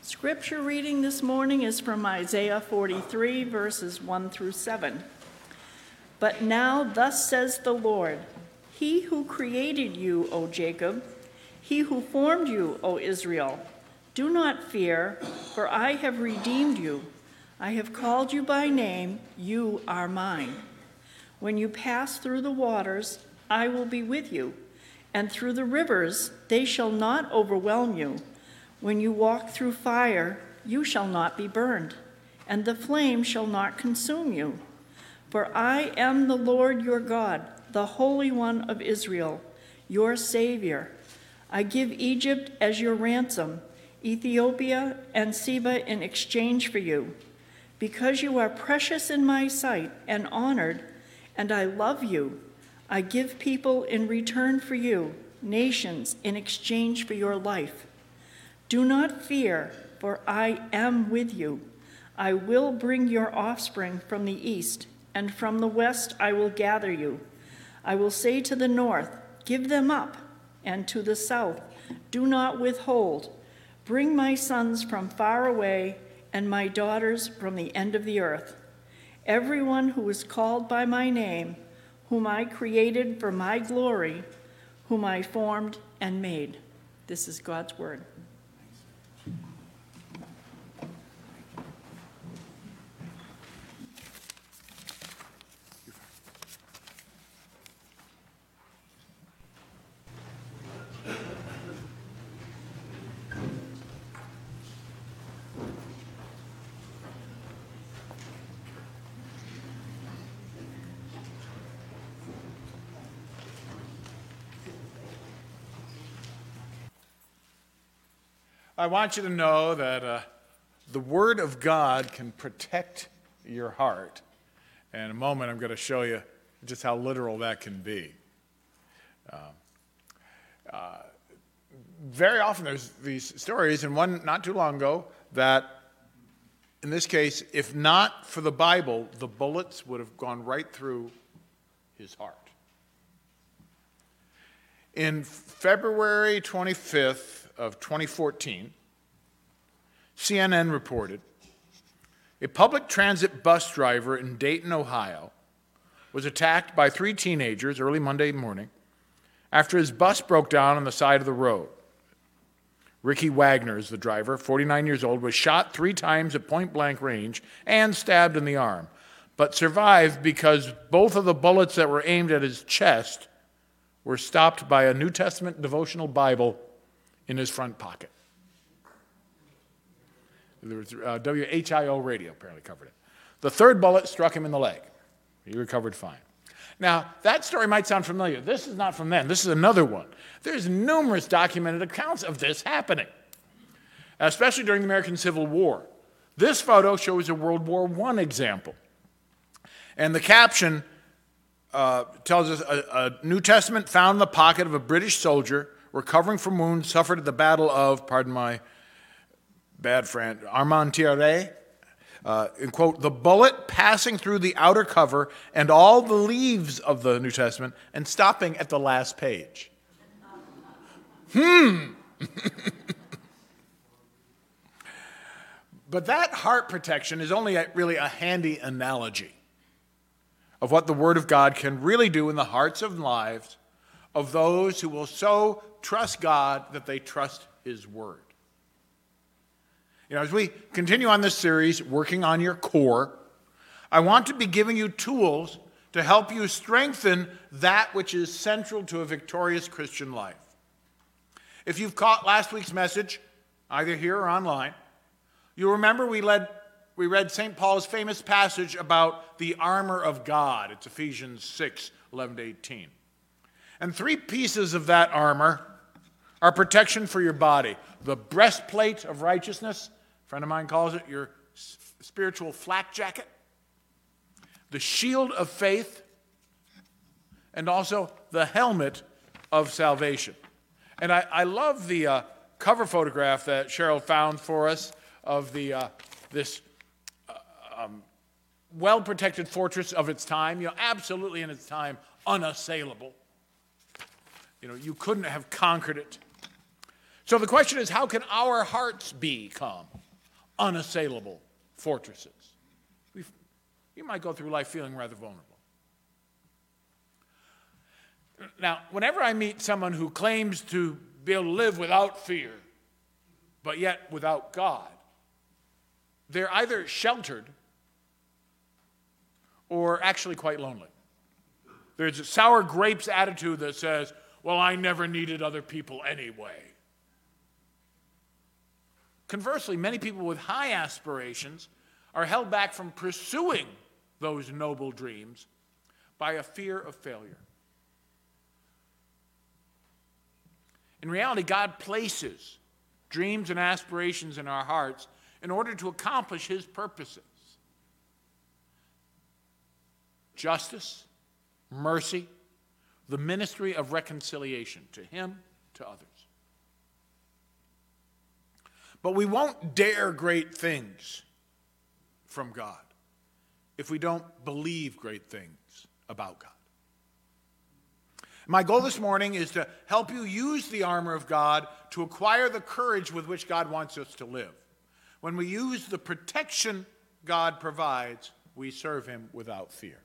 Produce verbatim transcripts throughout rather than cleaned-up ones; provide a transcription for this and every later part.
Scripture reading this morning is from Isaiah forty-three, verses one through seven. But now thus says the Lord, He who created you, O Jacob, He who formed you, O Israel, do not fear, for I have redeemed you. I have called you by name, you are mine. When you pass through the waters, I will be with you, and through the rivers, they shall not overwhelm you. When you walk through fire, you shall not be burned, and the flame shall not consume you. For I am the Lord your God, the Holy One of Israel, your Savior. I give Egypt as your ransom, Ethiopia and Seba in exchange for you. Because you are precious in my sight and honored, and I love you, I give people in return for you, nations in exchange for your life. Do not fear, for I am with you. I will bring your offspring from the east, and from the west I will gather you. I will say to the north, give them up, and to the south, do not withhold. Bring my sons from far away, and my daughters from the end of the earth. Everyone who is called by my name, whom I created for my glory, whom I formed and made. This is God's word. I want you to know that uh, the Word of God can protect your heart. And in a moment, I'm going to show you just how literal that can be. Um, uh, very often there's these stories, and one not too long ago, that in this case, if not for the Bible, the bullets would have gone right through his heart. In February twenty-fifth, of twenty fourteen, C N N reported a public transit bus driver in Dayton, Ohio, was attacked by three teenagers early Monday morning after his bus broke down on the side of the road. Ricky Wagner is the driver, forty-nine years old, was shot three times at point-blank range and stabbed in the arm, but survived because both of the bullets that were aimed at his chest were stopped by a New Testament devotional Bible in his front pocket. There was, uh, W H I O radio apparently covered it. The third bullet struck him in the leg. He recovered fine. Now, that story might sound familiar. This is not from then. This is another one. There's numerous documented accounts of this happening, especially during the American Civil War. This photo shows a World War One example. And the caption uh, tells us a, a New Testament found in the pocket of a British soldier recovering from wounds suffered at the Battle of, pardon my bad friend, Armentières, uh, in quote, the bullet passing through the outer cover and all the leaves of the New Testament and stopping at the last page. Hmm. But that heart protection is only a, really a handy analogy of what the Word of God can really do in the hearts and lives of those who will so trust God that they trust His Word. You know, as we continue on this series, working on your core, I want to be giving you tools to help you strengthen that which is central to a victorious Christian life. If you've caught last week's message, either here or online, you'll remember we, led, we read Saint Paul's famous passage about the armor of God. It's Ephesians six, eleven to eighteen. And three pieces of that armor are protection for your body. The breastplate of righteousness, a friend of mine calls it your spiritual flak jacket. The shield of faith, and also the helmet of salvation. And I, I love the uh, cover photograph that Cheryl found for us of the uh, this uh, um, well-protected fortress of its time, you know, absolutely in its time, unassailable. You know, you couldn't have conquered it. So the question is, how can our hearts become unassailable fortresses? We've, you might go through life feeling rather vulnerable. Now, whenever I meet someone who claims to be able to live without fear, but yet without God, they're either sheltered or actually quite lonely. There's a sour grapes attitude that says, well, I never needed other people anyway. Conversely, many people with high aspirations are held back from pursuing those noble dreams by a fear of failure. In reality, God places dreams and aspirations in our hearts in order to accomplish his purposes. Justice, mercy, the ministry of reconciliation to him, to others. But we won't dare great things from God if we don't believe great things about God. My goal this morning is to help you use the armor of God to acquire the courage with which God wants us to live. When we use the protection God provides, we serve him without fear.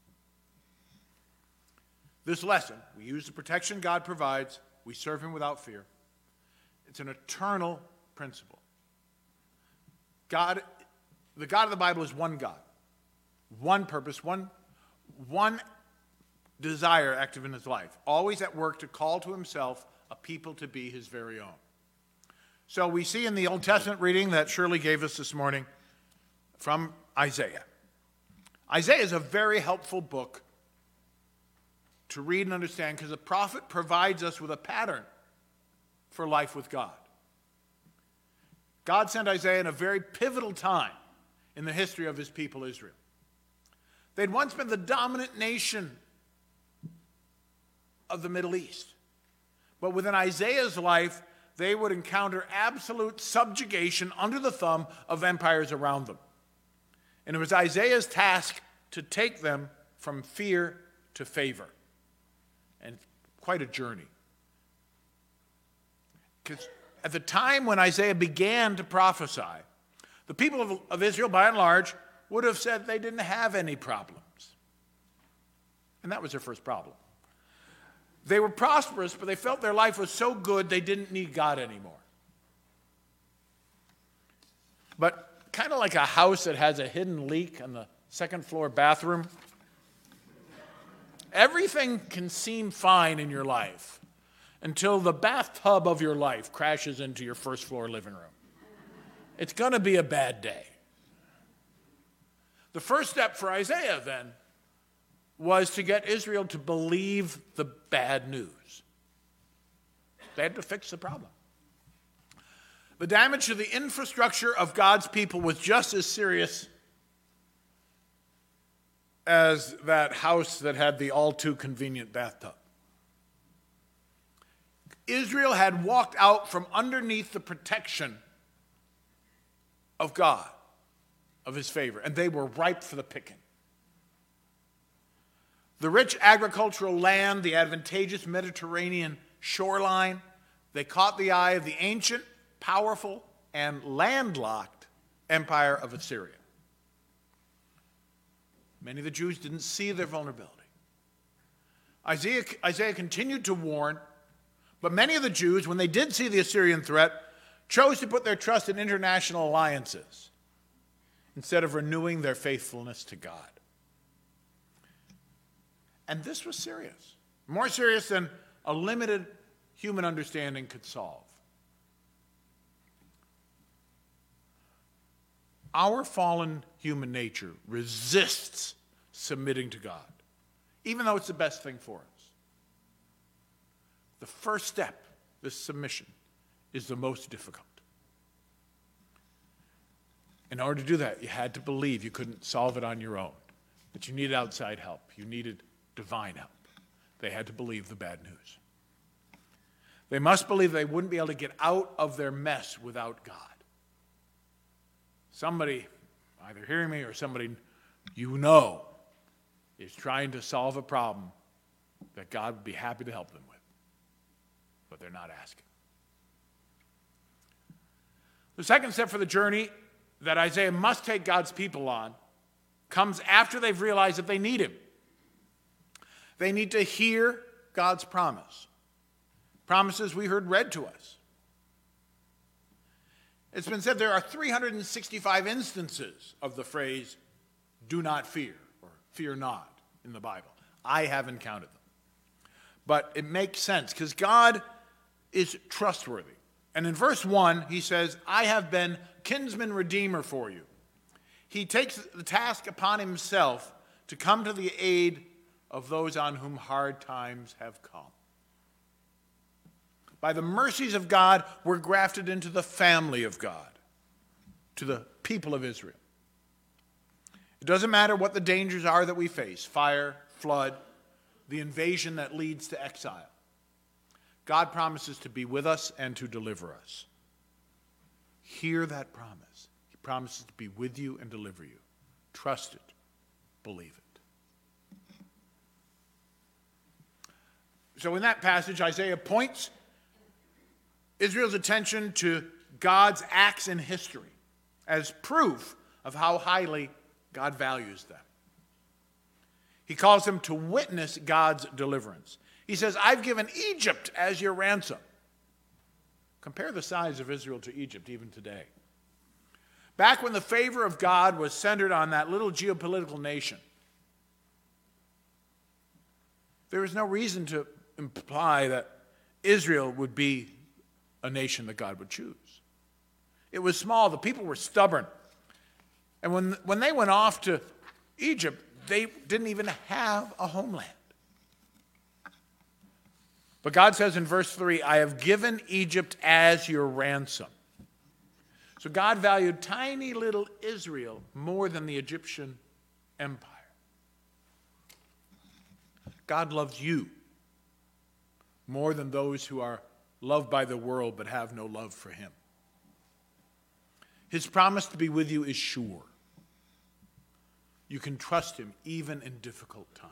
This lesson, we use the protection God provides, we serve him without fear. It's an eternal principle. God, the God of the Bible is one God, one purpose, one, one desire active in his life, always at work to call to himself a people to be his very own. So we see in the Old Testament reading that Shirley gave us this morning from Isaiah. Isaiah is a very helpful book to read and understand because the prophet provides us with a pattern for life with God. God sent Isaiah in a very pivotal time in the history of his people Israel. They'd once been the dominant nation of the Middle East. But within Isaiah's life, they would encounter absolute subjugation under the thumb of empires around them. And it was Isaiah's task to take them from fear to favor. And quite a journey. Because at the time when Isaiah began to prophesy, the people of, of Israel, by and large, would have said they didn't have any problems. And that was their first problem. They were prosperous, but they felt their life was so good they didn't need God anymore. But kind of like a house that has a hidden leak in the second floor bathroom, everything can seem fine in your life until the bathtub of your life crashes into your first floor living room. It's going to be a bad day. The first step for Isaiah then was to get Israel to believe the bad news. They had to fix the problem. The damage to the infrastructure of God's people was just as serious as that house that had the all too convenient bathtub. Israel had walked out from underneath the protection of God, of his favor, and they were ripe for the picking. The rich agricultural land, the advantageous Mediterranean shoreline, they caught the eye of the ancient, powerful, and landlocked empire of Assyria. Many of the Jews didn't see their vulnerability. Isaiah, Isaiah continued to warn, but many of the Jews, when they did see the Assyrian threat, chose to put their trust in international alliances instead of renewing their faithfulness to God. And this was serious, more serious than a limited human understanding could solve. Our fallen human nature resists submitting to God, even though it's the best thing for us. The first step, this submission, is the most difficult. In order to do that, you had to believe you couldn't solve it on your own, that you needed outside help. You needed divine help. They had to believe the bad news. They must believe they wouldn't be able to get out of their mess without God. Somebody, either hearing me or somebody you know, is trying to solve a problem that God would be happy to help them with. But they're not asking. The second step for the journey that Isaiah must take God's people on comes after they've realized that they need him. They need to hear God's promise. Promises we heard read to us. It's been said there are three hundred sixty-five instances of the phrase, do not fear, or fear not, in the Bible. I haven't counted them. But it makes sense, because God is trustworthy. And in verse one, he says, I have been kinsman redeemer for you. He takes the task upon himself to come to the aid of those on whom hard times have come. By the mercies of God, we're grafted into the family of God, to the people of Israel. It doesn't matter what the dangers are that we face, fire, flood, the invasion that leads to exile. God promises to be with us and to deliver us. Hear that promise. He promises to be with you and deliver you. Trust it. Believe it. So in that passage, Isaiah points Israel's attention to God's acts in history as proof of how highly God values them. He calls them to witness God's deliverance. He says, I've given Egypt as your ransom. Compare the size of Israel to Egypt even today. Back when the favor of God was centered on that little geopolitical nation, there is no reason to imply that Israel would be a nation that God would choose. It was small. The people were stubborn. And when, when they went off to Egypt, they didn't even have a homeland. But God says in verse three, I have given Egypt as your ransom. So God valued tiny little Israel more than the Egyptian empire. God loves you more than those who are loved by the world but have no love for him. His promise to be with you is sure. You can trust him even in difficult times.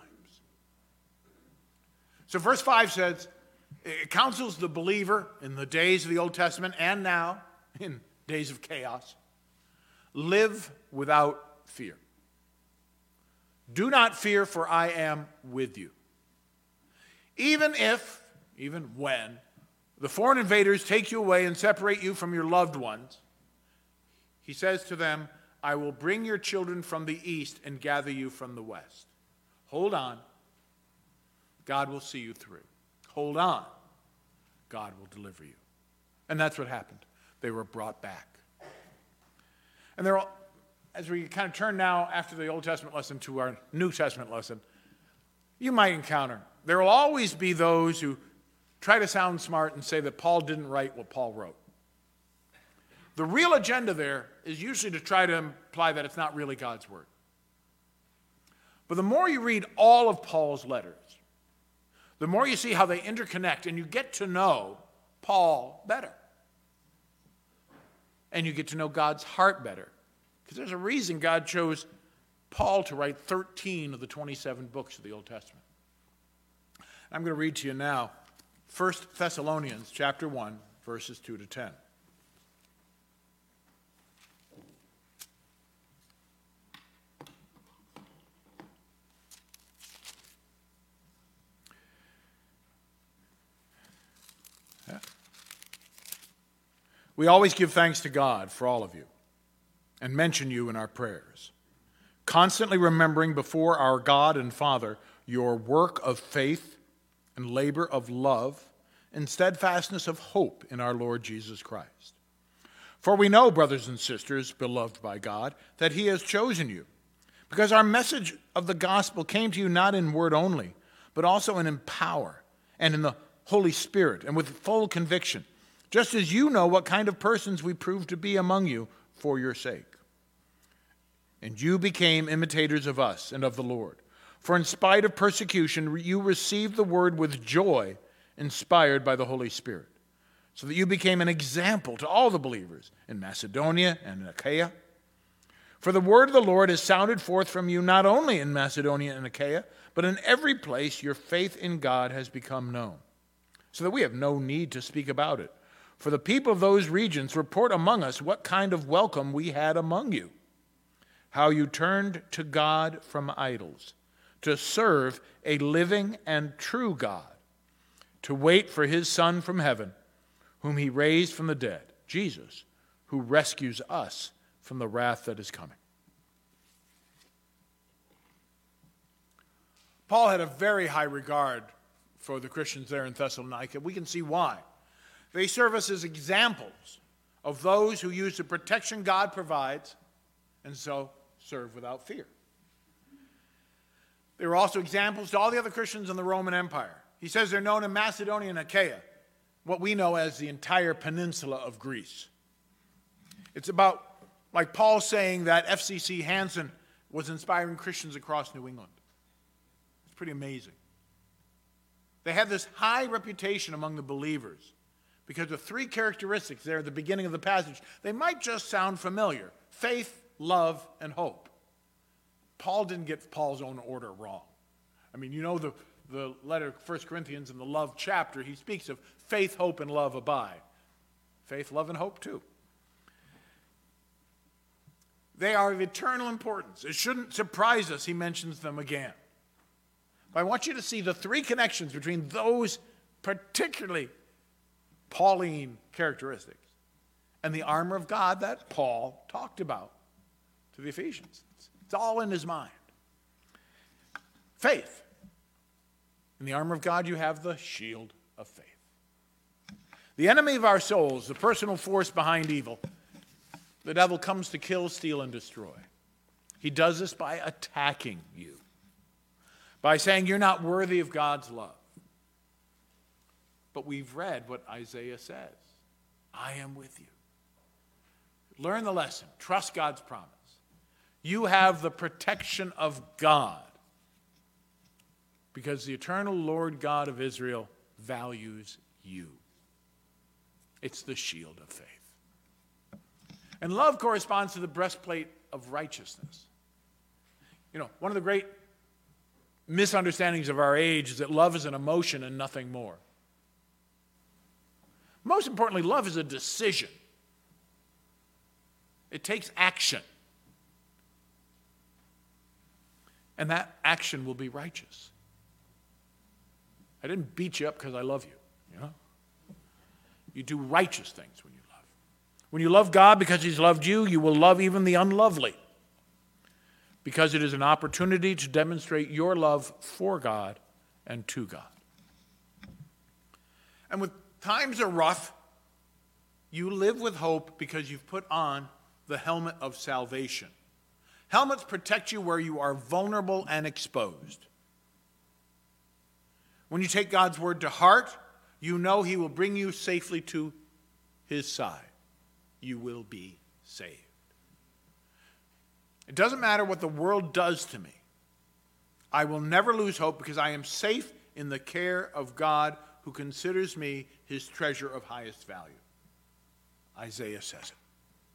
So verse five says, it counsels the believer in the days of the Old Testament and now in days of chaos, live without fear. Do not fear, for I am with you. Even if, even when, the foreign invaders take you away and separate you from your loved ones, he says to them, I will bring your children from the east and gather you from the west. Hold on. God will see you through. Hold on. God will deliver you. And that's what happened. They were brought back. And there, as we kind of turn now after the Old Testament lesson to our New Testament lesson, you might encounter, there will always be those who try to sound smart and say that Paul didn't write what Paul wrote. The real agenda there is usually to try to imply that it's not really God's word. But the more you read all of Paul's letters, the more you see how they interconnect, and you get to know Paul better. And you get to know God's heart better. Because there's a reason God chose Paul to write thirteen of the twenty-seven books of the Old Testament. I'm going to read to you now First Thessalonians chapter one, verses two to ten. We always give thanks to God for all of you and mention you in our prayers, constantly remembering before our God and Father your work of faith and labor of love and steadfastness of hope in our Lord Jesus Christ. For we know, brothers and sisters, beloved by God, that he has chosen you, because our message of the gospel came to you not in word only, but also in power and in the Holy Spirit and with full conviction, just as you know what kind of persons we proved to be among you for your sake. And you became imitators of us and of the Lord. For in spite of persecution, you received the word with joy, inspired by the Holy Spirit, so that you became an example to all the believers in Macedonia and in Achaia. For the word of the Lord has sounded forth from you not only in Macedonia and Achaia, but in every place your faith in God has become known, so that we have no need to speak about it. For the people of those regions report among us what kind of welcome we had among you, how you turned to God from idols, to serve a living and true God, to wait for his Son from heaven, whom he raised from the dead, Jesus, who rescues us from the wrath that is coming. Paul had a very high regard for the Christians there in Thessalonica. We can see why. They serve us as examples of those who use the protection God provides and so serve without fear. They were also examples to all the other Christians in the Roman Empire. He says they're known in Macedonia and Achaia, what we know as the entire peninsula of Greece. It's about, like Paul saying that F C C Hansen was inspiring Christians across New England. It's pretty amazing. They had this high reputation among the believers because of three characteristics there at the beginning of the passage. They might just sound familiar: faith, love, and hope. Paul didn't get Paul's own order wrong. I mean, you know the, the letter of First Corinthians in the love chapter, he speaks of faith, hope, and love abide. Faith, love, and hope too. They are of eternal importance. It shouldn't surprise us he mentions them again. But I want you to see the three connections between those particularly Pauline characteristics and the armor of God that Paul talked about to the Ephesians. It's all in his mind. Faith. In the armor of God, you have the shield of faith. The enemy of our souls, the personal force behind evil, the devil comes to kill, steal, and destroy. He does this by attacking you, by saying you're not worthy of God's love. But we've read what Isaiah says. I am with you. Learn the lesson. Trust God's promise. You have the protection of God because the eternal Lord God of Israel values you. It's the shield of faith. And love corresponds to the breastplate of righteousness. You know, one of the great misunderstandings of our age is that love is an emotion and nothing more. Most importantly, love is a decision. It takes action. And that action will be righteous. I didn't beat you up because I love you, you know? You do righteous things when you love. When you love God because he's loved you, you will love even the unlovely, because it is an opportunity to demonstrate your love for God and to God. And when times are rough, you live with hope because you've put on the helmet of salvation. Helmets protect you where you are vulnerable and exposed. When you take God's word to heart, you know he will bring you safely to his side. You will be saved. It doesn't matter what the world does to me. I will never lose hope because I am safe in the care of God who considers me his treasure of highest value. Isaiah says it.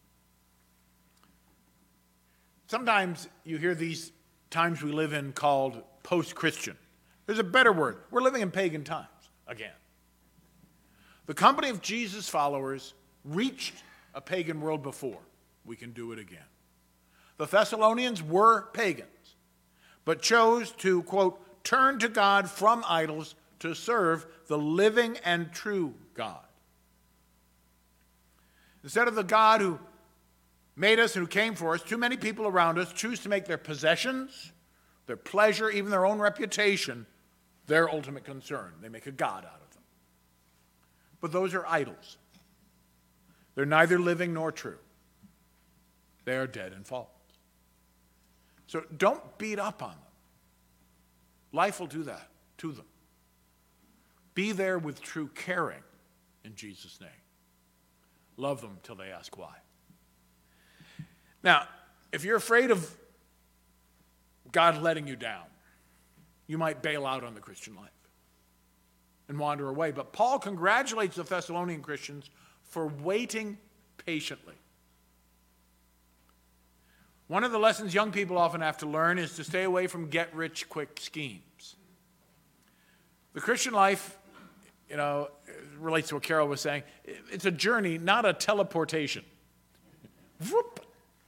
Sometimes you hear these times we live in called post-Christian. There's a better word. We're living in pagan times again. The company of Jesus' followers reached a pagan world before. We can do it again. The Thessalonians were pagans, but chose to, quote, turn to God from idols to serve the living and true God. Instead of the God who made us and who came for us, too many people around us choose to make their possessions, their pleasure, even their own reputation, their ultimate concern. They make a god out of them. But those are idols. They're neither living nor true. They are dead and false. So don't beat up on them. Life will do that to them. Be there with true caring in Jesus' name. Love them till they ask why. Now, if you're afraid of God letting you down, you might bail out on the Christian life and wander away. But Paul congratulates the Thessalonian Christians for waiting patiently. One of the lessons young people often have to learn is to stay away from get-rich-quick schemes. The Christian life you know, it relates to what Carol was saying. It's a journey, not a teleportation. Whoop.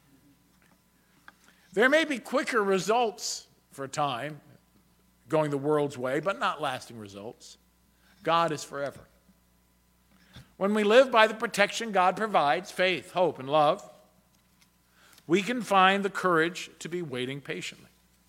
There may be quicker results for a time, going the world's way, but not lasting results. God is forever. When we live by the protection God provides, faith, hope, and love, we can find the courage to be waiting patiently.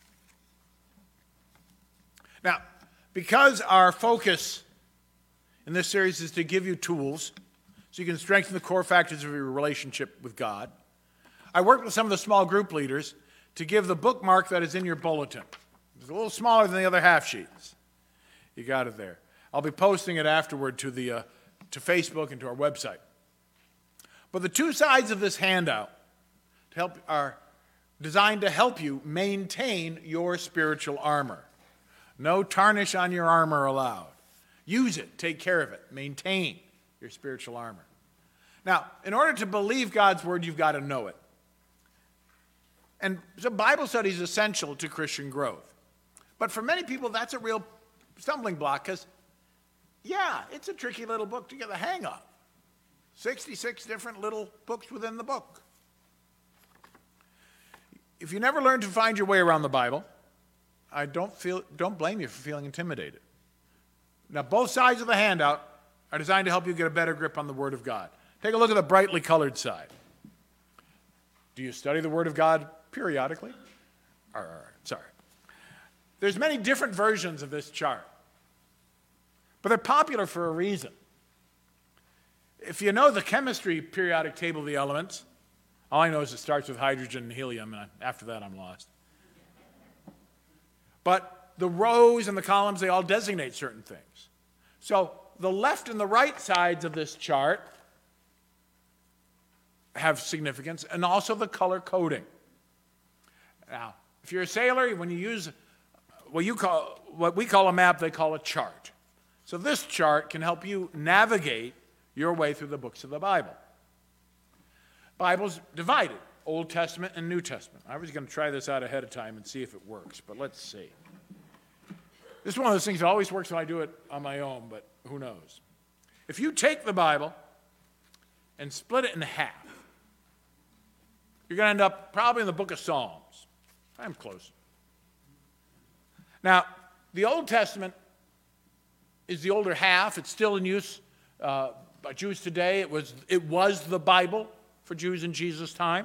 Now, because our focus in this series is to give you tools so you can strengthen the core factors of your relationship with God, I worked with some of the small group leaders to give the bookmark that is in your bulletin. It's a little smaller than the other half sheets. You got it there. I'll be posting it afterward to, the, uh, to Facebook and to our website. But the two sides of this handout to help are designed to help you maintain your spiritual armor. No tarnish on your armor allowed. Use it, take care of it, maintain your spiritual armor. Now, in order to believe God's word, you've got to know it. And so Bible study is essential to Christian growth. But for many people, that's a real stumbling block because, yeah, it's a tricky little book to get the hang of. sixty-six different little books within the book. If you never learn to find your way around the Bible, I don't feel don't blame you for feeling intimidated. Now, both sides of the handout are designed to help you get a better grip on the Word of God. Take a look at the brightly colored side. Do you study the Word of God periodically? All right, all right, sorry. There's many different versions of this chart, but they're popular for a reason. If you know the chemistry periodic table of the elements, all I know is it starts with hydrogen and helium, and after that I'm lost. But the rows and the columns, they all designate certain things. So the left and the right sides of this chart have significance, and also the color coding. Now, if you're a sailor, when you use what you call what we call a map, they call a chart. So this chart can help you navigate your way through the books of the Bible. Bible's divided, Old Testament and New Testament. I was going to try this out ahead of time and see if it works, but let's see. This is one of those things that always works when I do it on my own, but who knows? If you take the Bible and split it in half, you're going to end up probably in the book of Psalms. I'm close. Now, the Old Testament is the older half. It's still in use uh, by Jews today. It was, it was the Bible for Jews in Jesus' time.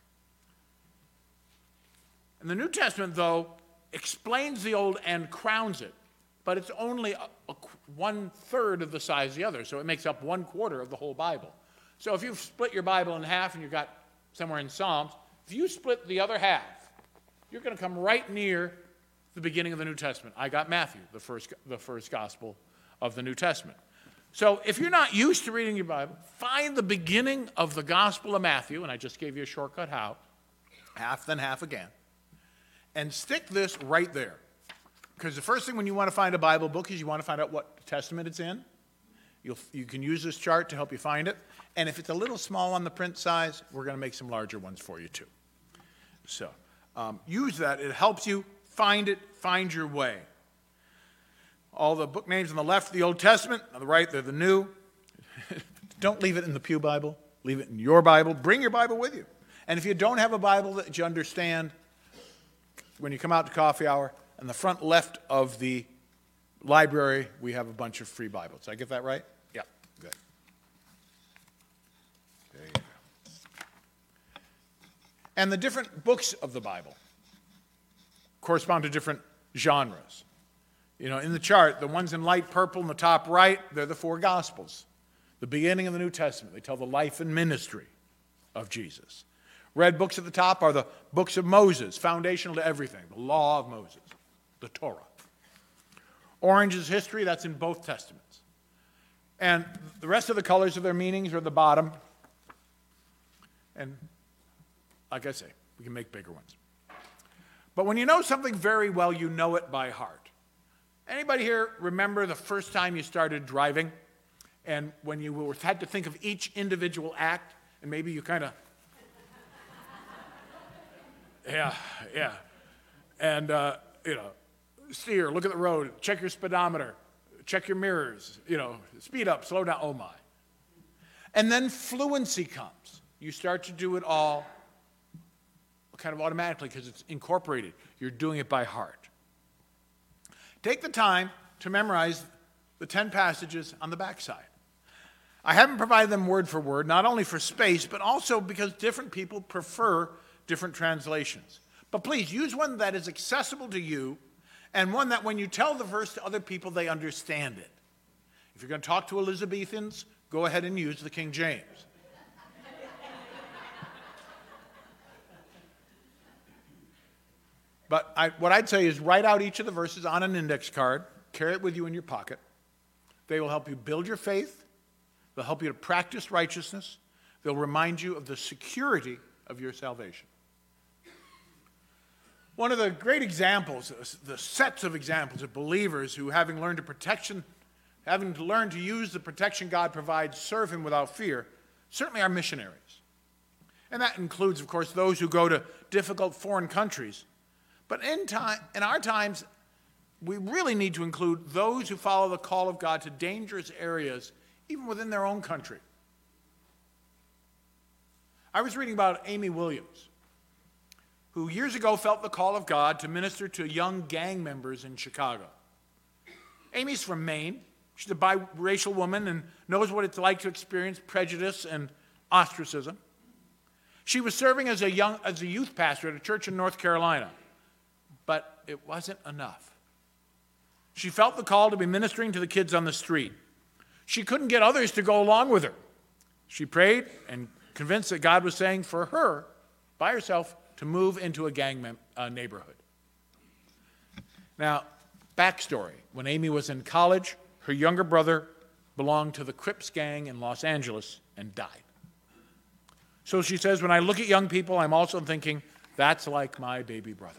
And the New Testament, though, explains the Old and crowns it, but it's only a, a, one-third of the size of the other, so it makes up one quarter of the whole Bible. So if you've split your Bible in half and you've got somewhere in Psalms, if you split the other half, you're going to come right near the beginning of the New Testament. I got Matthew, the first, the first gospel of the New Testament. So if you're not used to reading your Bible, find the beginning of the Gospel of Matthew, and I just gave you a shortcut how, half then half again, and stick this right there. Because the first thing when you want to find a Bible book is you want to find out what testament it's in. You'll, you can use this chart to help you find it. And if it's a little small on the print size, we're going to make some larger ones for you too. So um, use that. It helps you find it, find your way. All the book names on the left, the Old Testament. On the right, they're the New. Don't leave it in the pew Bible. Leave it in your Bible. Bring your Bible with you. And if you don't have a Bible that you understand, when you come out to coffee hour, in the front left of the library, we have a bunch of free Bibles. Did I get that right? Yeah, good. There you go. And the different books of the Bible correspond to different genres. You know, in the chart, the ones in light purple in the top right, they're the four Gospels. The beginning of the New Testament. They tell the life and ministry of Jesus. Red books at the top are the books of Moses, foundational to everything. The law of Moses, the Torah. Orange is history, that's in both Testaments. And the rest of the colors of their meanings are at the bottom. And like I say, we can make bigger ones. But when you know something very well, you know it by heart. Anybody here remember the first time you started driving? And when you were, had to think of each individual act, and maybe you kind of, yeah, yeah. And, uh, you know, steer, look at the road, check your speedometer, check your mirrors, you know, speed up, slow down, oh my. And then fluency comes. You start to do it all kind of automatically because it's incorporated. You're doing it by heart. Take the time to memorize the ten passages on the backside. I haven't provided them word for word, not only for space, but also because different people prefer different translations. But please, use one that is accessible to you and one that when you tell the verse to other people, they understand it. If you're going to talk to Elizabethans, go ahead and use the King James. But I, what I'd say is write out each of the verses on an index card, carry it with you in your pocket. They will help you build your faith. They'll help you to practice righteousness. They'll remind you of the security of your salvation. One of the great examples, the sets of examples of believers who, having learned to protection, having to learn to use the protection God provides, serve Him without fear, certainly are missionaries. And that includes, of course, those who go to difficult foreign countries. But in time, in our times, we really need to include those who follow the call of God to dangerous areas, even within their own country. I was reading about Amy Williams, who years ago felt the call of God to minister to young gang members in Chicago. Amy's from Maine. She's a biracial woman and knows what it's like to experience prejudice and ostracism. She was serving as a young, as a youth pastor at a church in North Carolina, but it wasn't enough. She felt the call to be ministering to the kids on the street. She couldn't get others to go along with her. She prayed and convinced that God was saying for her, by herself, to move into a gang mem- uh, neighborhood. Now, backstory. When Amy was in college, her younger brother belonged to the Crips gang in Los Angeles and died. So she says, when I look at young people, I'm also thinking, that's like my baby brother.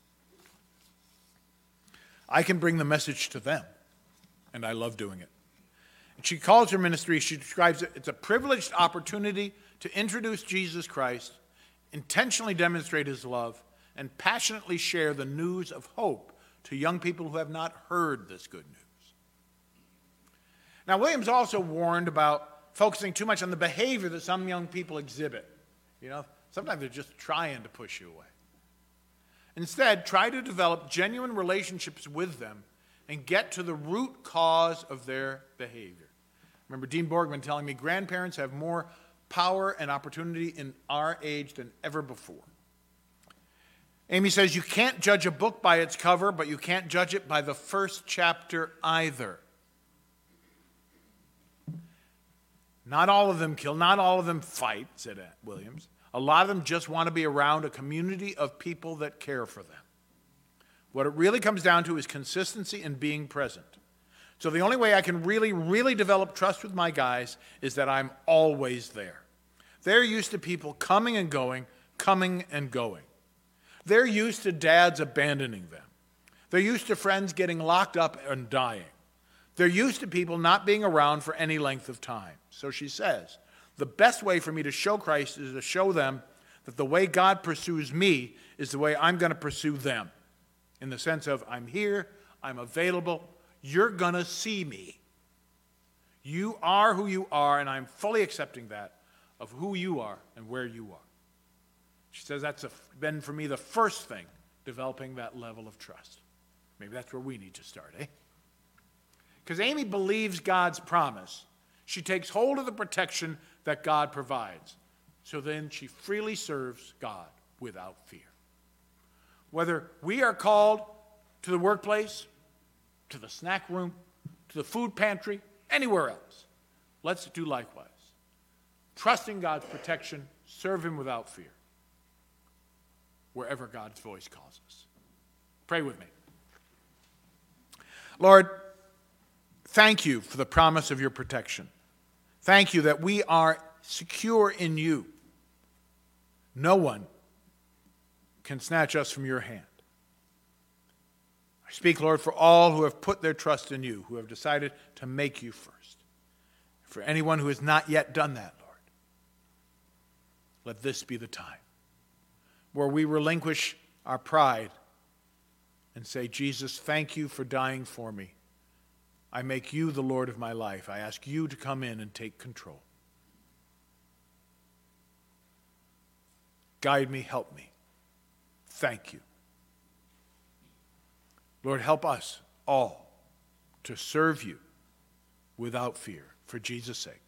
I can bring the message to them, and I love doing it. And she calls her ministry, she describes it, it's a privileged opportunity to introduce Jesus Christ, intentionally demonstrate His love, and passionately share the news of hope to young people who have not heard this good news. Now, Williams also warned about focusing too much on the behavior that some young people exhibit. You know, sometimes they're just trying to push you away. Instead, try to develop genuine relationships with them and get to the root cause of their behavior. Remember Dean Borgman telling me grandparents have more power and opportunity in our age than ever before. Amy says you can't judge a book by its cover, but you can't judge it by the first chapter either. Not all of them kill, not all of them fight, said Williams. A lot of them just want to be around a community of people that care for them. What it really comes down to is consistency and being present. So the only way I can really, really develop trust with my guys is that I'm always there. They're used to people coming and going, coming and going. They're used to dads abandoning them. They're used to friends getting locked up and dying. They're used to people not being around for any length of time. So she says, the best way for me to show Christ is to show them that the way God pursues me is the way I'm going to pursue them. In the sense of, I'm here, I'm available, you're going to see me. You are who you are, and I'm fully accepting that, of who you are and where you are. She says that's a, been for me the first thing, developing that level of trust. Maybe that's where we need to start, eh? Because Amy believes God's promise. She takes hold of the protection that God provides. So then she freely serves God without fear. Whether we are called to the workplace, to the snack room, to the food pantry, anywhere else, let's do likewise. Trusting God's protection, serve Him without fear, wherever God's voice calls us. Pray with me. Lord, thank you for the promise of your protection. Thank you that we are secure in you. No one can snatch us from your hand. I speak, Lord, for all who have put their trust in you, who have decided to make you first. For anyone who has not yet done that, Lord, let this be the time where we relinquish our pride and say, Jesus, thank you for dying for me. I make you the Lord of my life. I ask you to come in and take control. Guide me, help me. Thank you. Lord, help us all to serve you without fear, for Jesus' sake.